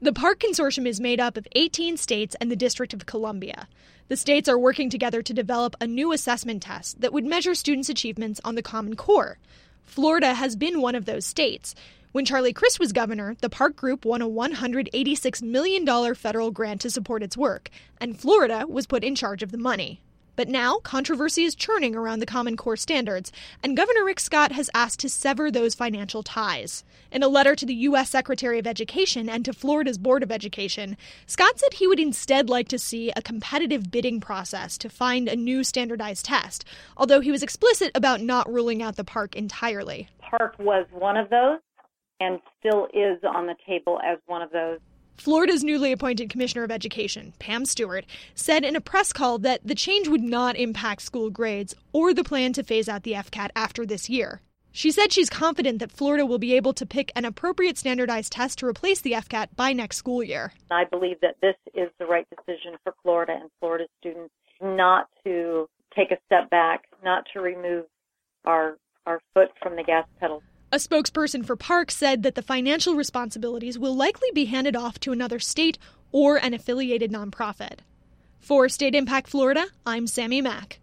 The park consortium is made up of 18 states and the District of Columbia. The states are working together to develop a new assessment test that would measure students' achievements on the Common Core. Florida has been one of those states. When Charlie Crist was governor, the park group won a $186 million federal grant to support its work, and Florida was put in charge of the money. But now, controversy is churning around the Common Core standards, and Governor Rick Scott has asked to sever those financial ties. In a letter to the U.S. Secretary of Education and to Florida's Board of Education, Scott said he would instead like to see a competitive bidding process to find a new standardized test, although he was explicit about not ruling out the park entirely. Park was one of those and still is on the table as one of those. Florida's newly appointed Commissioner of Education, Pam Stewart, said in a press call that the change would not impact school grades or the plan to phase out the FCAT after this year. She said she's confident that Florida will be able to pick an appropriate standardized test to replace the FCAT by next school year. I believe that this is the right decision for Florida and Florida students, not to take a step back, not to remove our foot from the gas pedal. A spokesperson for Park said that the financial responsibilities will likely be handed off to another state or an affiliated nonprofit. For State Impact Florida, I'm Sammy Mack.